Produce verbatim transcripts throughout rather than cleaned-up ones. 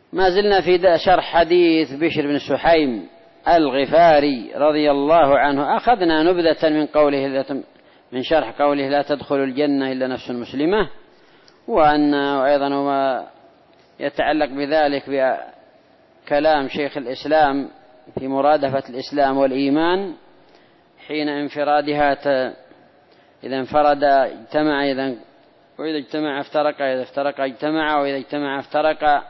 ما زلنا في شرح حديث بشر بن سحيم الغفاري رضي الله عنه. أخذنا نبذة من قوله من شرح قوله لا تدخل الجنة إلا نفس مسلمة، وأن أيضا ما يتعلق بذلك بكلام شيخ الإسلام في مرادفة الإسلام والإيمان حين انفرادها، إذا انفرد اجتمع، إذا وإذا اجتمع افترق، إذا افترق اجتمع، وإذا اجتمع افترق.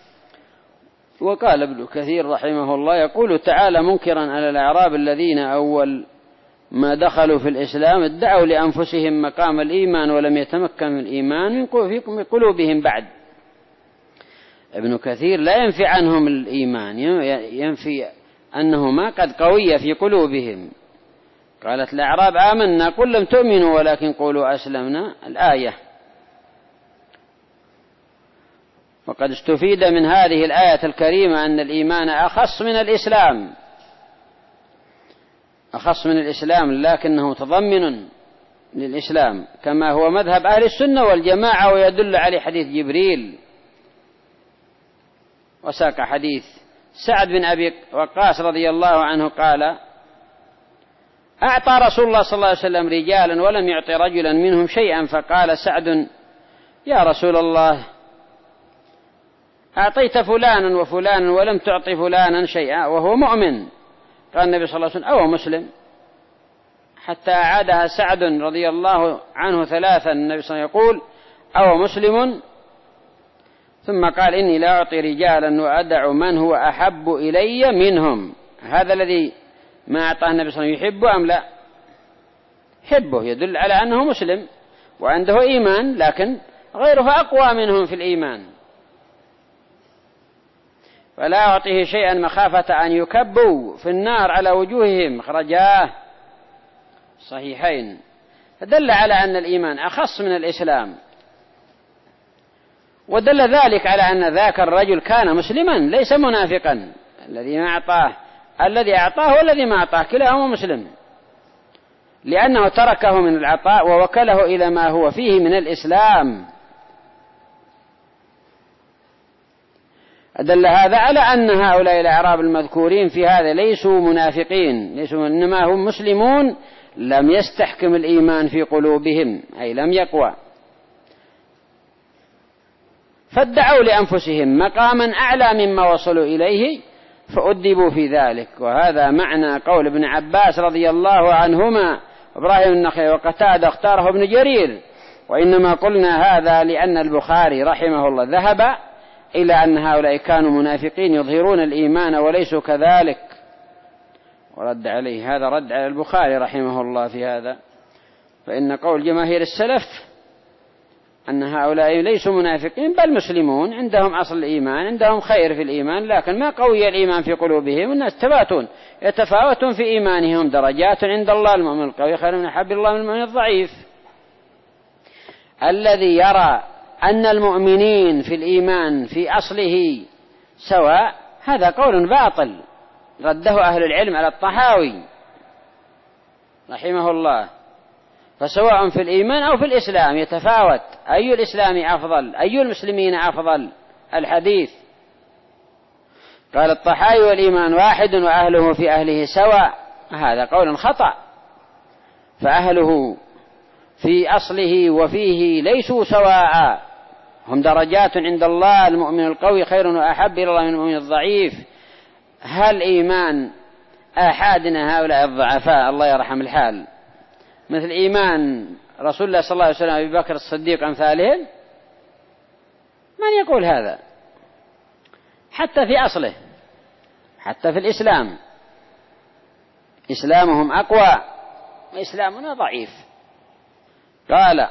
وقال ابن كثير رحمه الله يقول تعالى منكرا على الأعراب الذين أول ما دخلوا في الإسلام ادعوا لأنفسهم مقام الإيمان ولم يتمكن الإيمان في قلوبهم بعد. ابن كثير لا ينفي عنهم الإيمان، ينفي أنهما قد قوية في قلوبهم. قالت الأعراب آمنا قل لم تؤمنوا ولكن قولوا أسلمنا، الآية. وقد استفيد من هذه الآية الكريمة أن الإيمان أخص من الإسلام، أخص من الإسلام لكنه متضمن للإسلام كما هو مذهب أهل السنة والجماعة، ويدل عليه حديث جبريل. وساق حديث سعد بن أبي وقاص رضي الله عنه قال أعطى رسول الله صلى الله عليه وسلم رجالا ولم يعطي رجلا منهم شيئا، فقال سعد يا رسول الله أعطيت فلانا وفلانا ولم تعطي فلانا شيئا وهو مؤمن. قال النبي صلى الله عليه وسلم أو مسلم، حتى أعادها سعد رضي الله عنه ثلاثا. النبي صلى الله عليه وسلم يقول أو مسلم، ثم قال إني لا أعطي رجالا وأدع من هو أحب إلي منهم. هذا الذي ما أعطاه النبي صلى الله عليه وسلم يحبه أم لا؟ يحبه، يدل على أنه مسلم وعنده إيمان، لكن غيره أقوى منهم في الإيمان، فلا أعطيه شيئا مخافة أن يكبوا في النار على وجوههم، أخرجاه صحيحين. فدل على أن الإيمان أخص من الإسلام، ودل ذلك على أن ذاك الرجل كان مسلما ليس منافقا. الذي ما أعطاه الذي أعطاه والذي ما أعطاه كلاهما مسلم، لأنه تركه من العطاء ووكله إلى ما هو فيه من الإسلام. أدل هذا على أن هؤلاء الأعراب المذكورين في هذا ليسوا منافقين، ليسوا إنما هم مسلمون لم يستحكم الإيمان في قلوبهم، أي لم يقوى، فادعوا لأنفسهم مقاما أعلى مما وصلوا إليه فأدبوا في ذلك. وهذا معنى قول ابن عباس رضي الله عنهما إبراهيم النخعي وقتادة اختاره ابن جرير. وإنما قلنا هذا لأن البخاري رحمه الله ذهب إلى أن هؤلاء كانوا منافقين يظهرون الإيمان وليسوا كذلك، ورد عليه هذا رد على البخاري رحمه الله في هذا. فإن قول جماهير السلف أن هؤلاء ليسوا منافقين بل مسلمون، عندهم أصل الإيمان، عندهم خير في الإيمان، لكن ما قوي الإيمان في قلوبهم. الناس تباتون يتفاوتون في إيمانهم، درجات عند الله، المؤمن القوي خير من أحب الله من المؤمن الضعيف. الذي يرى أن المؤمنين في الإيمان في أصله سواء هذا قول باطل رده أهل العلم على الطحاوي رحمه الله. فسواء في الإيمان أو في الإسلام يتفاوت، أي الإسلام أفضل، أي المسلمين أفضل؟ الحديث. قال الطحاوي والإيمان واحد وأهله في أهله سواء، هذا قول خطأ، فأهله في أصله وفيه ليسوا سواء، هم درجات عند الله، المؤمن القوي خير وأحب إلى الله من المؤمن الضعيف. هل إيمان أحدنا هؤلاء الضعفاء الله يرحم الحال مثل إيمان رسول الله صلى الله عليه وسلم أبي بكر الصديق أمثالهم؟ من يقول هذا؟ حتى في أصله، حتى في الإسلام إسلامهم أقوى وإسلامنا ضعيف. قال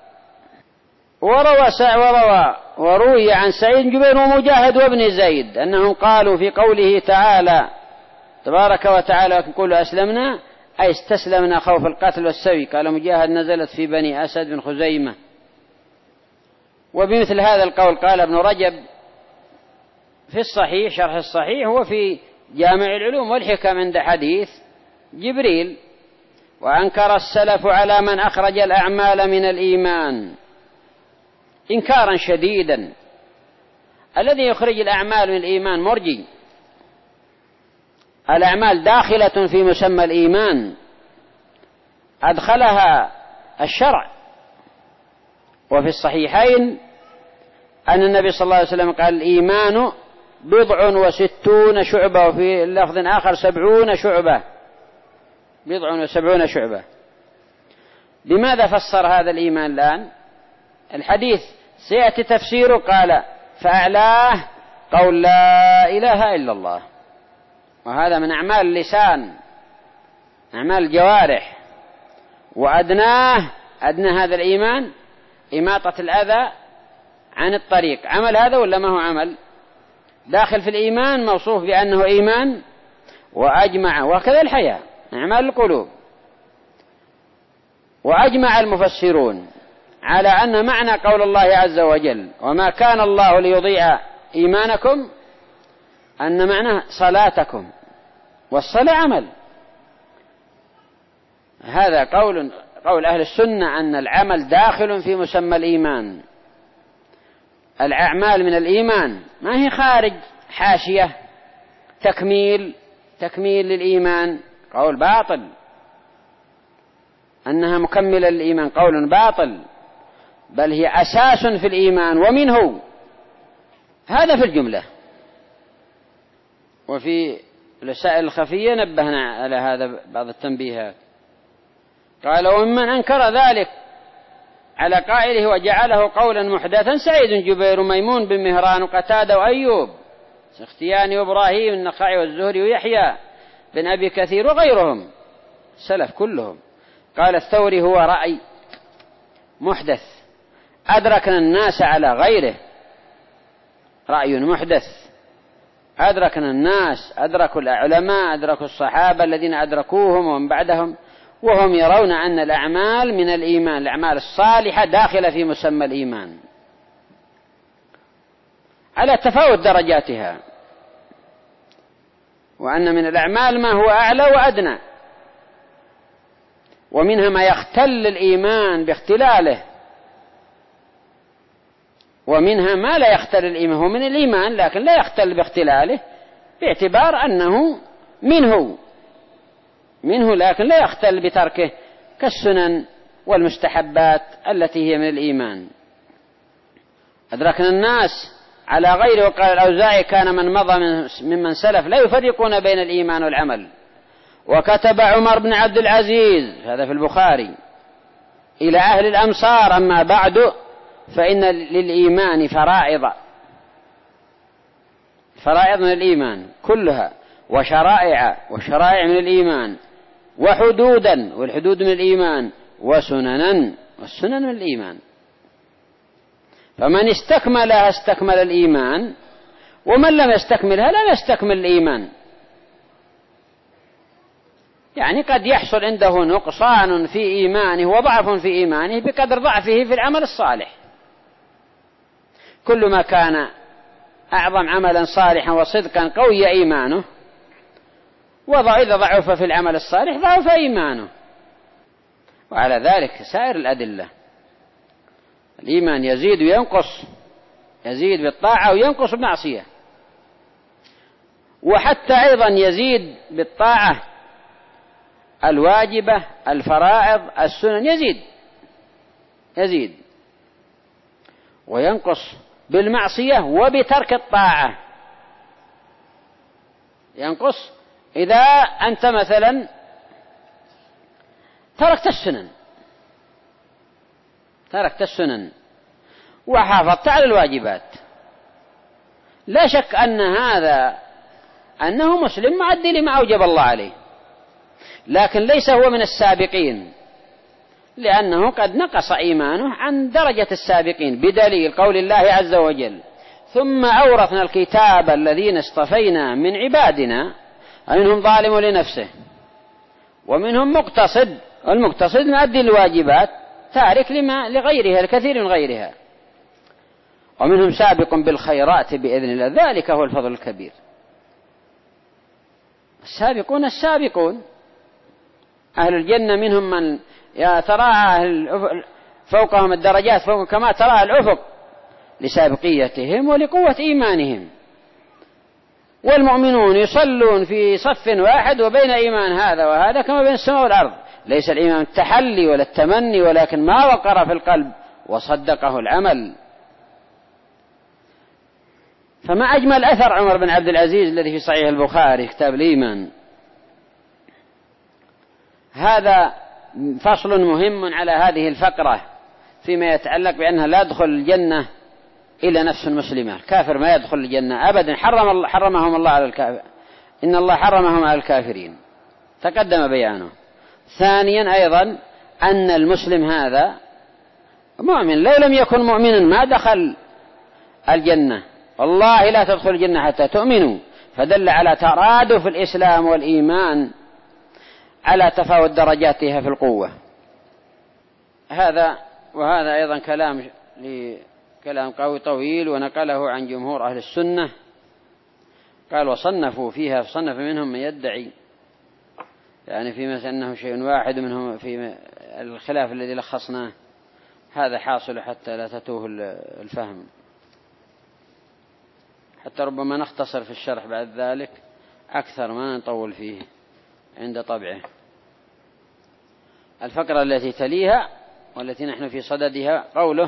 وروى وروى وروي عن سعيد جبير ومجاهد وابن زيد أنهم قالوا في قوله تعالى تبارك وتعالى قولوا أسلمنا أي استسلمنا خوف القتل والسوي. قال مجاهد نزلت في بني أسد بن خزيمة. وبمثل هذا القول قال ابن رجب في الصحيح شرح الصحيح وفي جامع العلوم والحكم عند حديث جبريل. وأنكر السلف على من أخرج الأعمال من الإيمان إنكارا شديدا، الذي يخرج الأعمال من الإيمان مرجي. الأعمال داخلة في مسمى الإيمان، أدخلها الشرع. وفي الصحيحين أن النبي صلى الله عليه وسلم قال: الإيمان بضع وستون شعبة، وفي لفظ آخر سبعون شعبة، بضع وسبعون شعبة. لماذا فسر هذا الإيمان الآن؟ الحديث سيأتي تفسيره. قال: فأعلاه قول لا إله إلا الله، وهذا من أعمال اللسان، أعمال الجوارح. وأدناه، أدنى هذا الإيمان إماطة الأذى عن الطريق. عمل هذا ولا ما هو عمل؟ داخل في الإيمان، موصوف بأنه إيمان. وأجمع، وكذا الحياة، أعمال القلوب. وأجمع المفسرون على أن معنى قول الله عز وجل: وما كان الله ليضيع إيمانكم، أن معناه صلاتكم، والصلاة عمل. هذا قول قول أهل السنة أن العمل داخل في مسمى الإيمان. الأعمال من الإيمان، ما هي خارج حاشية تكميل تكميل للإيمان. قول باطل، أنها مكملة للإيمان قول باطل، بل هي أساس في الإيمان ومنه. هذا في الجملة. وفي الرسائل الخفية نبهنا على هذا بعض التنبيهات. قال: وممن أنكر ذلك على قائله وجعله قولا محدثا سعيد جبير ميمون بن مهران وقتادة وأيوب سختياني وإبراهيم النخعي والزهري ويحيى بن أبي كثير وغيرهم السلف كلهم. قال الثوري: هو رأي محدث أدركنا الناس على غيره. رأي محدث أدركنا الناس، أدركوا العلماء، أدركوا الصحابة الذين أدركوهم ومن بعدهم، وهم يرون أن الأعمال من الإيمان، الأعمال الصالحة داخلة في مسمى الإيمان على تفاوت درجاتها، وأن من الأعمال ما هو أعلى وأدنى، ومنها ما يختل الإيمان باختلاله، ومنها ما لا يختل الإيمان، هو من الإيمان لكن لا يختل باختلاله باعتبار أنه منه منه لكن لا يختل بتركه، كالسنن والمستحبات التي هي من الإيمان. أدركنا الناس على غيره. وقال الأوزاعي: كان من مضى ممن سلف لا يفرقون بين الإيمان والعمل. وكتب عمر بن عبد العزيز، هذا في البخاري، إلى أهل الأمصار: أما بعد فإن للإيمان فرائض، فرائض من الإيمان كلها، وشرائع، والشرائع من الإيمان، وحدودا، والحدود من الإيمان، وسننا، والسنن من الإيمان. فمن استكملها استكمل الإيمان، ومن لم يستكملها لم يستكمل الإيمان. يعني قد يحصل عنده نقصان في إيمانه وضعف في إيمانه بقدر ضعفه في العمل الصالح. كل ما كان أعظم عملا صالحا وصدقا قوي إيمانه، وإذا ضعف في العمل الصالح ضعف إيمانه. وعلى ذلك سائر الأدلة. الإيمان يزيد وينقص، يزيد بالطاعة وينقص بالمعصية. وحتى أيضا يزيد بالطاعة الواجبة، الفرائض، السنن، يزيد يزيد وينقص بالمعصية وبترك الطاعة. ينقص إذا أنت مثلا تركت السنن تركت السنن وحافظت على الواجبات، لا شك أن هذا أنه مسلم معدي لما أوجب الله عليه، لكن ليس هو من السابقين، لأنه قد نقص إيمانه عن درجة السابقين، بدليل قول الله عز وجل: ثم أورثنا الكتاب الذين اصطفينا من عبادنا منهم ظالم لنفسه ومنهم مقتصد، والمقتصد مؤدي الواجبات تارك لما لغيرها الكثير من غيرها، ومنهم سابق بالخيرات بإذن الله، ذلك هو الفضل الكبير. السابقون السابقون أهل الجنة منهم من ترى فوقهم الدرجات فوق كما ترى الأفق، لسابقيتهم ولقوة إيمانهم. والمؤمنون يصلون في صف واحد وبين إيمان هذا وهذا كما بين السماء والأرض، ليس الإيمان التحلي ولا التمني، ولكن ما وقر في القلب وصدقه العمل. فما أجمل أثر عمر بن عبد العزيز الذي في صحيح البخاري كتاب الإيمان. هذا فصل مهم على هذه الفقرة فيما يتعلق بأنها لا يدخل الجنة إلا نفس مسلمة. الكافر ما يدخل الجنة أبدا، حرم الله حرمهم الله على الكافر، إن الله حرمهم على الكافرين، تقدم بيانه. ثانيا أيضا أن المسلم هذا مؤمن، لو لم يكن مؤمنا ما دخل الجنة، والله لا تدخل الجنة حتى تؤمنوا، فدل على ترادف الإسلام والإيمان على تفاوت درجاتها في القوة. هذا وهذا أيضا كلام كلام قوي طويل، ونقله عن جمهور أهل السنة، قال وصنفوا فيها، صنف منهم من يدعي يعني في مثل أنه شيء واحد منهم في الخلاف الذي لخصناه. هذا حاصل حتى لا تتوه الفهم، حتى ربما نختصر في الشرح بعد ذلك أكثر ما نطول فيه عند طبعه. الفقرة التي تليها والتي نحن في صددها قوله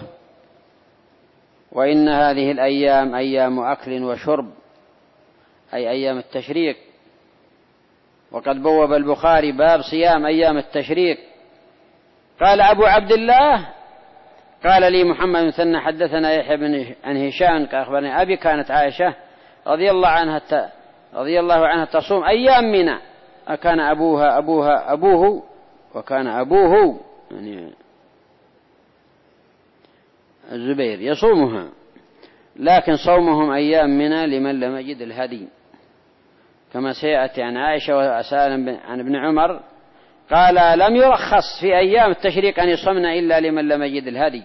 وإن هذه الأيام أيام أكل وشرب، أي أيام التشريق. وقد بوب البخاري باب صيام أيام التشريق. قال أبو عبد الله قال لي محمد بن مثنى حدثنا يحيى بن عن هشام أخبرني أبي كانت عائشة رضي الله عنها رضي الله عنها تصوم أيام منى، أكان أبوها أبوها أبوه وكان أبوه يعني الزبير يصومها، لكن صومهم أيام منى لمن لم يجد الهدي، كما سيأتي عن عائشة وسالم عن ابن عمر قال لم يرخص في أيام التشريق أن يصومن إلا لمن لم يجد الهدي،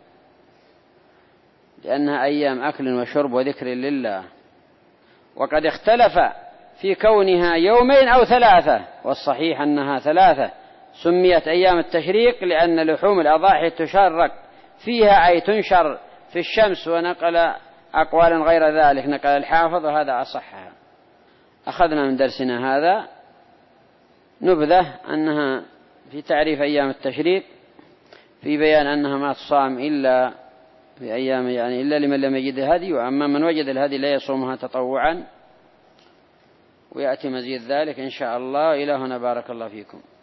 لأنها أيام أكل وشرب وذكر لله. وقد اختلف في كونها يومين أو ثلاثة، والصحيح أنها ثلاثة. سميت أيام التشريق لأن لحوم الأضاحي تشرق فيها، أي تنشر في الشمس، ونقل أقوالا غير ذلك نقل الحافظ وهذا أصحها. أخذنا من درسنا هذا نبذة أنها في تعريف أيام التشريق، في بيان أنها ما تصام إلا في أيام يعني إلا لمن لم يجد الهدي، وأما من وجد الهدي لا يصومها تطوعا، ويأتي مزيد ذلك إن شاء الله. إلى هنا بارك الله فيكم.